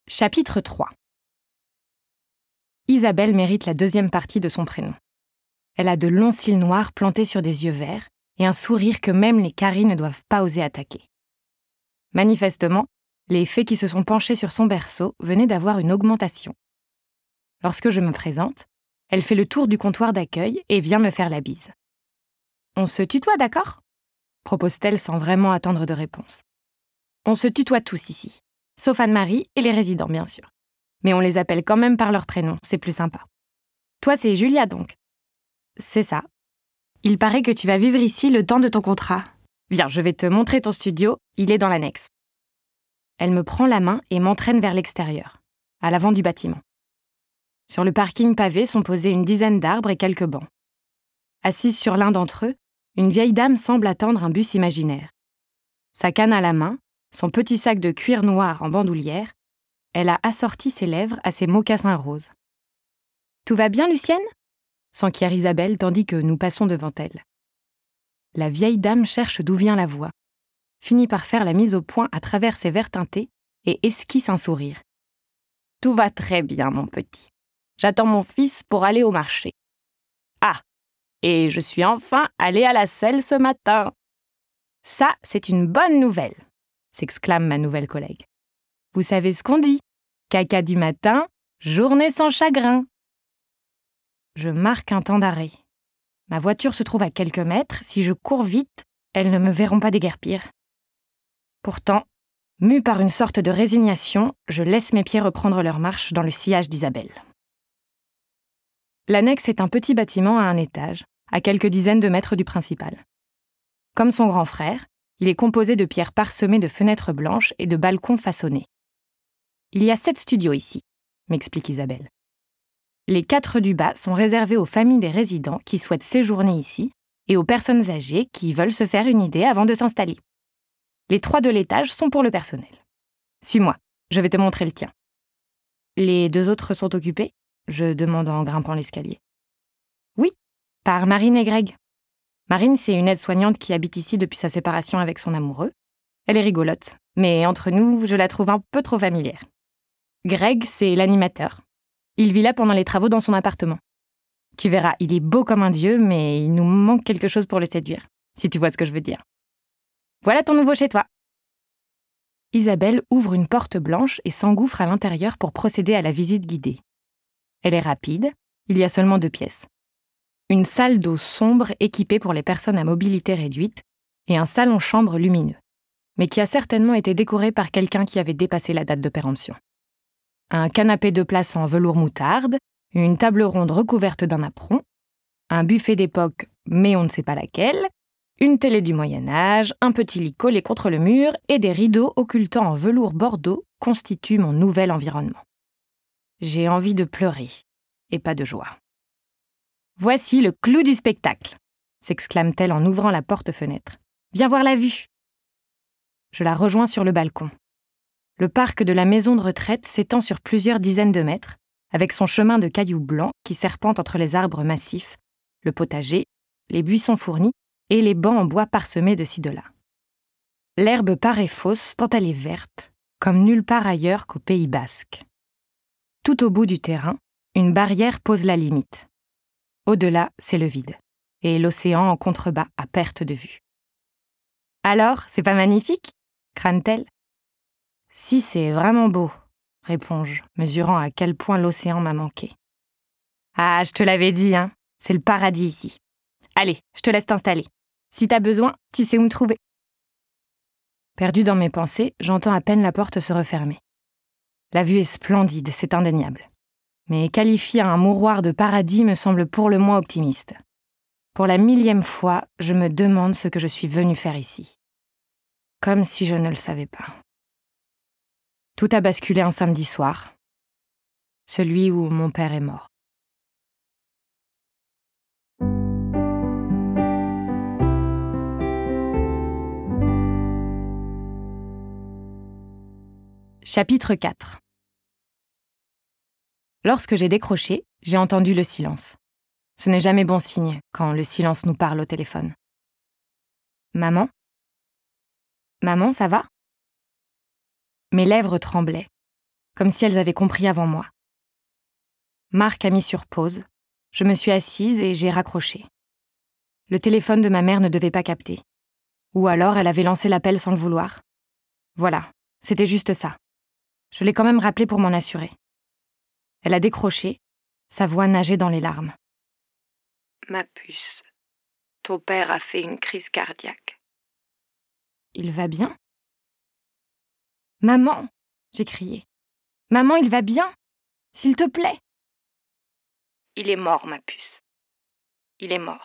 Chapitre 3. Isabelle mérite la deuxième partie de son prénom. Elle a de longs cils noirs plantés sur des yeux verts et un sourire que même les caries ne doivent pas oser attaquer. Manifestement, les fées qui se sont penchées sur son berceau venaient d'avoir une augmentation. Lorsque je me présente, elle fait le tour du comptoir d'accueil et vient me faire la bise. « On se tutoie, d'accord ?» propose-t-elle sans vraiment attendre de réponse. On se tutoie tous ici, sauf Anne-Marie et les résidents, bien sûr. Mais on les appelle quand même par leur prénom, c'est plus sympa. Toi, c'est Julia, donc ? C'est ça. Il paraît que tu vas vivre ici le temps de ton contrat. Viens, je vais te montrer ton studio, il est dans l'annexe. Elle me prend la main et m'entraîne vers l'extérieur, à l'avant du bâtiment. Sur le parking pavé sont posés une dizaine d'arbres et quelques bancs. Assise sur l'un d'entre eux, une vieille dame semble attendre un bus imaginaire. Sa canne à la main, son petit sac de cuir noir en bandoulière, elle a assorti ses lèvres à ses mocassins roses. « Tout va bien, Lucienne ?» s'enquiert Isabelle tandis que nous passons devant elle. La vieille dame cherche d'où vient la voix, finit par faire la mise au point à travers ses verres teintés et esquisse un sourire. « Tout va très bien, mon petit. J'attends mon fils pour aller au marché. Ah, et je suis enfin allée à la selle ce matin. Ça, c'est une bonne nouvelle, s'exclame ma nouvelle collègue. Vous savez ce qu'on dit, caca du matin, journée sans chagrin. Je marque un temps d'arrêt. Ma voiture se trouve à quelques mètres. Si je cours vite, elles ne me verront pas déguerpir. Pourtant, mue par une sorte de résignation, je laisse mes pieds reprendre leur marche dans le sillage d'Isabelle. L'annexe est un petit bâtiment à un étage, à quelques dizaines de mètres du principal. Comme son grand frère, il est composé de pierres parsemées de fenêtres blanches et de balcons façonnés. Il y a 7 studios ici, m'explique Isabelle. Les 4 du bas sont réservés aux familles des résidents qui souhaitent séjourner ici et aux personnes âgées qui veulent se faire une idée avant de s'installer. Les 3 de l'étage sont pour le personnel. Suis-moi, je vais te montrer le tien. Les 2 autres sont occupés ? Je demande en grimpant l'escalier. Oui, par Marine et Greg. Marine, c'est une aide-soignante qui habite ici depuis sa séparation avec son amoureux. Elle est rigolote, mais entre nous, je la trouve un peu trop familière. Greg, c'est l'animateur. Il vit là pendant les travaux dans son appartement. Tu verras, il est beau comme un dieu, mais il nous manque quelque chose pour le séduire, si tu vois ce que je veux dire. Voilà ton nouveau chez toi. Isabelle ouvre une porte blanche et s'engouffre à l'intérieur pour procéder à la visite guidée. Elle est rapide, il y a seulement 2 pièces. Une salle d'eau sombre équipée pour les personnes à mobilité réduite et un salon-chambre lumineux, mais qui a certainement été décoré par quelqu'un qui avait dépassé la date de péremption. Un canapé 2 places en velours moutarde, une table ronde recouverte d'un apron, un buffet d'époque, mais on ne sait pas laquelle, une télé du Moyen-Âge, un petit lit collé contre le mur et des rideaux occultant en velours bordeaux constituent mon nouvel environnement. J'ai envie de pleurer, et pas de joie. « Voici le clou du spectacle !» s'exclame-t-elle en ouvrant la porte-fenêtre. « Viens voir la vue !» Je la rejoins sur le balcon. Le parc de la maison de retraite s'étend sur plusieurs dizaines de mètres, avec son chemin de cailloux blancs qui serpente entre les arbres massifs, le potager, les buissons fournis et les bancs en bois parsemés de ci de là. L'herbe paraît fausse tant elle est verte, comme nulle part ailleurs qu'au Pays basque. Tout au bout du terrain, une barrière pose la limite. Au-delà, c'est le vide, et l'océan en contrebas à perte de vue. « Alors, c'est pas magnifique ?» crâne-t-elle. « Si, c'est vraiment beau, » réponds-je, mesurant à quel point l'océan m'a manqué. « Ah, je te l'avais dit, hein, c'est le paradis ici. Allez, je te laisse t'installer. Si t'as besoin, tu sais où me trouver. » Perdu dans mes pensées, j'entends à peine la porte se refermer. La vue est splendide, c'est indéniable. Mais qualifier un mouroir de paradis me semble pour le moins optimiste. Pour la 1000e fois, je me demande ce que je suis venue faire ici. Comme si je ne le savais pas. Tout a basculé un samedi soir, celui où mon père est mort. Chapitre 4. Lorsque j'ai décroché, j'ai entendu le silence. Ce n'est jamais bon signe quand le silence nous parle au téléphone. « Maman ? Maman, ça va ?» Mes lèvres tremblaient. comme si elles avaient compris avant moi. Marc a mis sur pause, je me suis assise et j'ai raccroché. Le téléphone de ma mère ne devait pas capter. Ou alors elle avait lancé l'appel sans le vouloir. Voilà, c'était juste ça. Je l'ai quand même rappelé pour m'en assurer. Elle a décroché, sa voix nageait dans les larmes. « Ma puce, ton père a fait une crise cardiaque. » « Il va bien ?»« Maman !» j'ai crié. « Maman, il va bien ? S'il te plaît !»« Il est mort, ma puce. Il est mort. »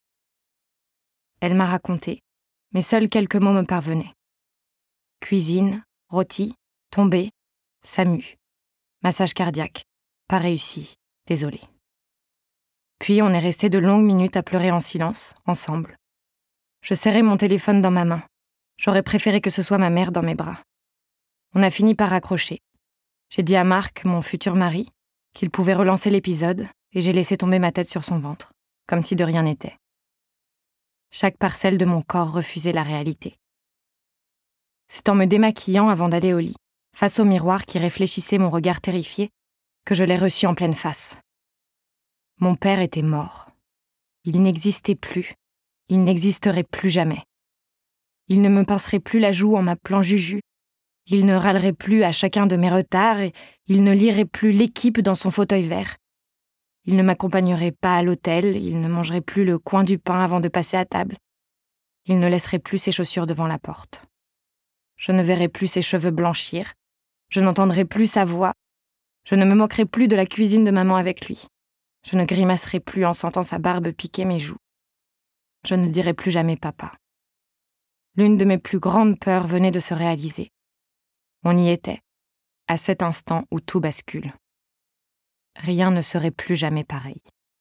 Elle m'a raconté, mais seuls quelques mots me parvenaient. Cuisine, rôti, tombé, SAMU, massage cardiaque, pas réussi, désolé. Puis on est resté de longues minutes à pleurer en silence, ensemble. Je serrais mon téléphone dans ma main. J'aurais préféré que ce soit ma mère dans mes bras. On a fini par raccrocher. J'ai dit à Marc, mon futur mari, qu'il pouvait relancer l'épisode et j'ai laissé tomber ma tête sur son ventre, comme si de rien n'était. Chaque parcelle de mon corps refusait la réalité. C'est en me démaquillant avant d'aller au lit, face au miroir qui réfléchissait mon regard terrifié, que je l'ai reçu en pleine face. Mon père était mort. Il n'existait plus. Il n'existerait plus jamais. Il ne me pincerait plus la joue en m'appelant Juju. Il ne râlerait plus à chacun de mes retards et il ne lirait plus L'équipe dans son fauteuil vert. Il ne m'accompagnerait pas à l'hôtel, il ne mangerait plus le coin du pain avant de passer à table. Il ne laisserait plus ses chaussures devant la porte. Je ne verrais plus ses cheveux blanchir. Je n'entendrais plus sa voix. Je ne me moquerais plus de la cuisine de maman avec lui. Je ne grimacerais plus en sentant sa barbe piquer mes joues. Je ne dirais plus jamais papa. L'une de mes plus grandes peurs venait de se réaliser. On y était, à cet instant où tout bascule. Rien ne serait plus jamais pareil.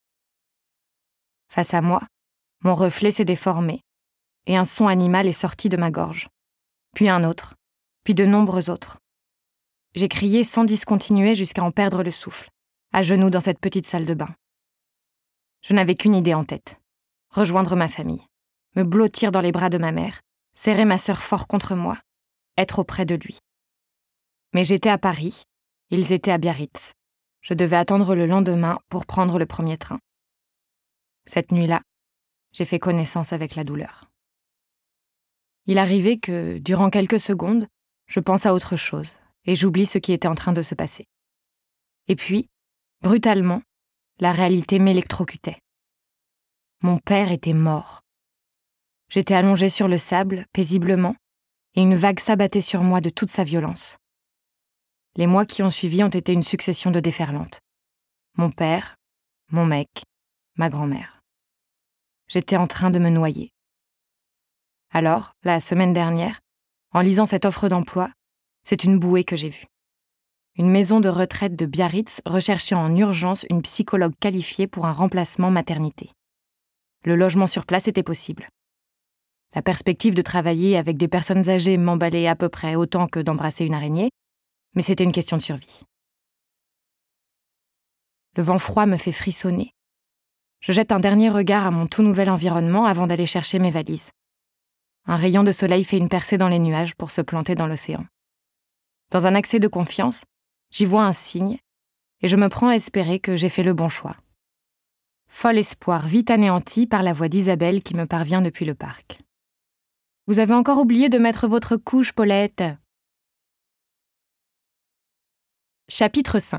Face à moi, mon reflet s'est déformé et un son animal est sorti de ma gorge. Puis un autre, puis de nombreux autres. J'ai crié sans discontinuer jusqu'à en perdre le souffle, à genoux dans cette petite salle de bain. Je n'avais qu'une idée en tête, rejoindre ma famille, me blottir dans les bras de ma mère, serrer ma sœur fort contre moi, être auprès de lui. Mais j'étais à Paris, ils étaient à Biarritz. Je devais attendre le lendemain pour prendre le premier train. Cette nuit-là, j'ai fait connaissance avec la douleur. Il arrivait que, durant quelques secondes, je pense à autre chose et j'oublie ce qui était en train de se passer. Et puis, brutalement, la réalité m'électrocutait. Mon père était mort. J'étais allongée sur le sable, paisiblement, et une vague s'abattait sur moi de toute sa violence. Les mois qui ont suivi ont été une succession de déferlantes. Mon père, mon mec, ma grand-mère. J'étais en train de me noyer. Alors, la semaine dernière, en lisant cette offre d'emploi, c'est une bouée que j'ai vue. Une maison de retraite de Biarritz recherchait en urgence une psychologue qualifiée pour un remplacement maternité. Le logement sur place était possible. La perspective de travailler avec des personnes âgées m'emballait à peu près autant que d'embrasser une araignée, mais c'était une question de survie. Le vent froid me fait frissonner. Je jette un dernier regard à mon tout nouvel environnement avant d'aller chercher mes valises. Un rayon de soleil fait une percée dans les nuages pour se planter dans l'océan. Dans un accès de confiance, j'y vois un signe et je me prends à espérer que j'ai fait le bon choix. Fol espoir vite anéanti par la voix d'Isabelle qui me parvient depuis le parc. « Vous avez encore oublié de mettre votre couche, Paulette !» Chapitre 5.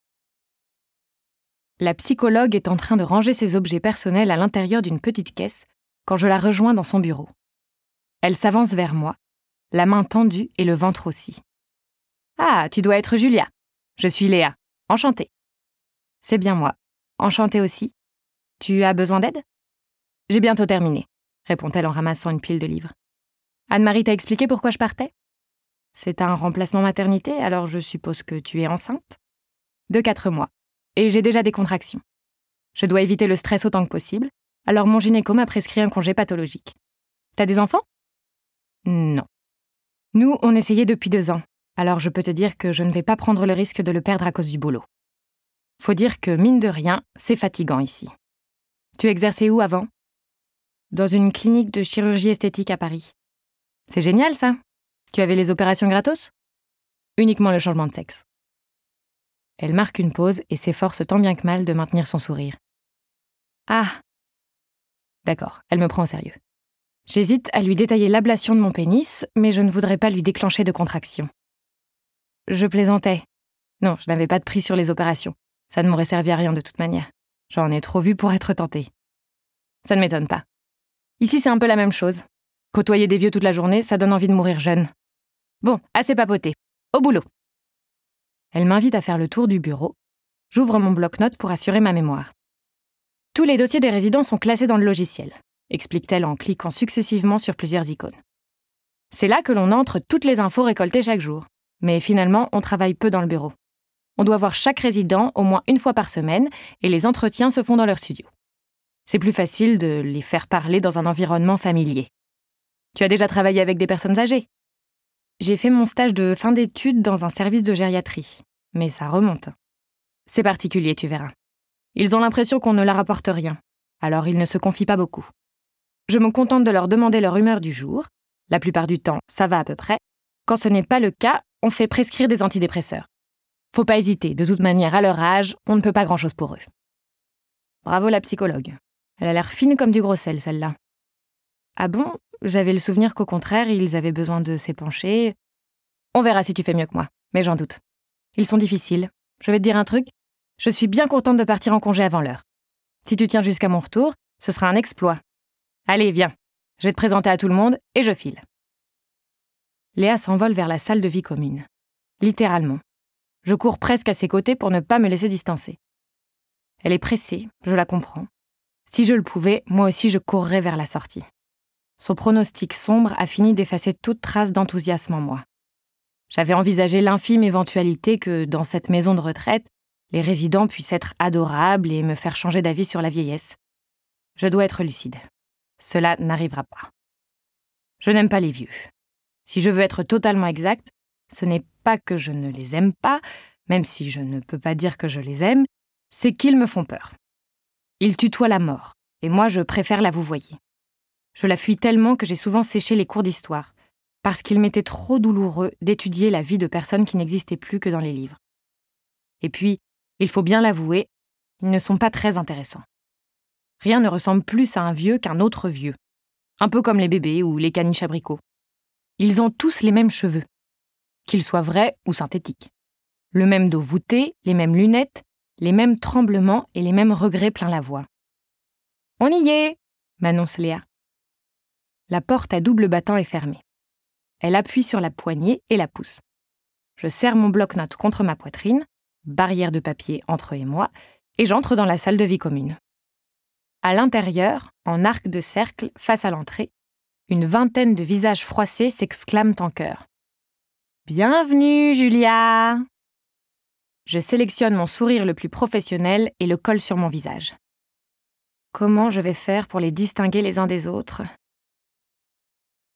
La psychologue est en train de ranger ses objets personnels à l'intérieur d'une petite caisse quand je la rejoins dans son bureau. Elle s'avance vers moi, la main tendue et le ventre aussi. « Ah, tu dois être Julia. Je suis Léa. Enchantée. »« C'est bien moi. Enchantée aussi. Tu as besoin d'aide ?»« J'ai bientôt terminé, » répond-elle en ramassant une pile de livres. « Anne-Marie t'a expliqué pourquoi je partais ? C'est un remplacement maternité, alors je suppose que tu es enceinte ? De 4 mois. Et j'ai déjà des contractions. Je dois éviter le stress autant que possible, alors mon gynéco m'a prescrit un congé pathologique. T'as des enfants ? Non. Nous, on essayait depuis 2 ans, alors je peux te dire que je ne vais pas prendre le risque de le perdre à cause du boulot. Faut dire que, mine de rien, c'est fatigant ici. Tu exerçais où avant ? Dans une clinique de chirurgie esthétique à Paris. C'est génial, ça ? Tu avais les opérations gratos ? Uniquement le changement de sexe. Elle marque une pause et s'efforce tant bien que mal de maintenir son sourire. Ah ! D'accord, elle me prend au sérieux. J'hésite à lui détailler l'ablation de mon pénis, mais je ne voudrais pas lui déclencher de contractions. Je plaisantais. Non, je n'avais pas de prix sur les opérations. Ça ne m'aurait servi à rien de toute manière. J'en ai trop vu pour être tentée. Ça ne m'étonne pas. Ici, c'est un peu la même chose. Côtoyer des vieux toute la journée, ça donne envie de mourir jeune. Bon, assez papoté. Au boulot. Elle m'invite à faire le tour du bureau. J'ouvre mon bloc-notes pour assurer ma mémoire. Tous les dossiers des résidents sont classés dans le logiciel, explique-t-elle en cliquant successivement sur plusieurs icônes. C'est là que l'on entre toutes les infos récoltées chaque jour. Mais finalement, on travaille peu dans le bureau. On doit voir chaque résident au moins une fois par semaine et les entretiens se font dans leur studio. C'est plus facile de les faire parler dans un environnement familier. Tu as déjà travaillé avec des personnes âgées ? J'ai fait mon stage de fin d'études dans un service de gériatrie, mais ça remonte. C'est particulier, tu verras. Ils ont l'impression qu'on ne leur apporte rien, alors ils ne se confient pas beaucoup. Je me contente de leur demander leur humeur du jour. La plupart du temps, ça va à peu près. Quand ce n'est pas le cas, on fait prescrire des antidépresseurs. Faut pas hésiter, de toute manière, à leur âge, on ne peut pas grand-chose pour eux. Bravo la psychologue. Elle a l'air fine comme du gros sel, celle-là. Ah bon ? J'avais le souvenir qu'au contraire, ils avaient besoin de s'épancher. On verra si tu fais mieux que moi, mais j'en doute. Ils sont difficiles. Je vais te dire un truc, je suis bien contente de partir en congé avant l'heure. Si tu tiens jusqu'à mon retour, ce sera un exploit. Allez, viens, je vais te présenter à tout le monde et je file. Léa s'envole vers la salle de vie commune. Littéralement. Je cours presque à ses côtés pour ne pas me laisser distancer. Elle est pressée, je la comprends. Si je le pouvais, moi aussi je courrais vers la sortie. Son pronostic sombre a fini d'effacer toute trace d'enthousiasme en moi. J'avais envisagé l'infime éventualité que, dans cette maison de retraite, les résidents puissent être adorables et me faire changer d'avis sur la vieillesse. Je dois être lucide. Cela n'arrivera pas. Je n'aime pas les vieux. Si je veux être totalement exacte, ce n'est pas que je ne les aime pas, même si je ne peux pas dire que je les aime, c'est qu'ils me font peur. Ils tutoient la mort, et moi je préfère la vouvoyer. Je la fuis tellement que j'ai souvent séché les cours d'histoire, parce qu'il m'était trop douloureux d'étudier la vie de personnes qui n'existaient plus que dans les livres. Et puis, il faut bien l'avouer, ils ne sont pas très intéressants. Rien ne ressemble plus à un vieux qu'un autre vieux, un peu comme les bébés ou les caniches abricots. Ils ont tous les mêmes cheveux, qu'ils soient vrais ou synthétiques. Le même dos voûté, les mêmes lunettes, les mêmes tremblements et les mêmes regrets plein la voix. « On y est !» m'annonce Léa. La porte à double battant est fermée. Elle appuie sur la poignée et la pousse. Je serre mon bloc-notes contre ma poitrine, barrière de papier entre eux et moi, et j'entre dans la salle de vie commune. À l'intérieur, en arc de cercle, face à l'entrée, une vingtaine de visages froissés s'exclament en chœur. « Bienvenue, Julia !» Je sélectionne mon sourire le plus professionnel et le colle sur mon visage. Comment je vais faire pour les distinguer les uns des autres ?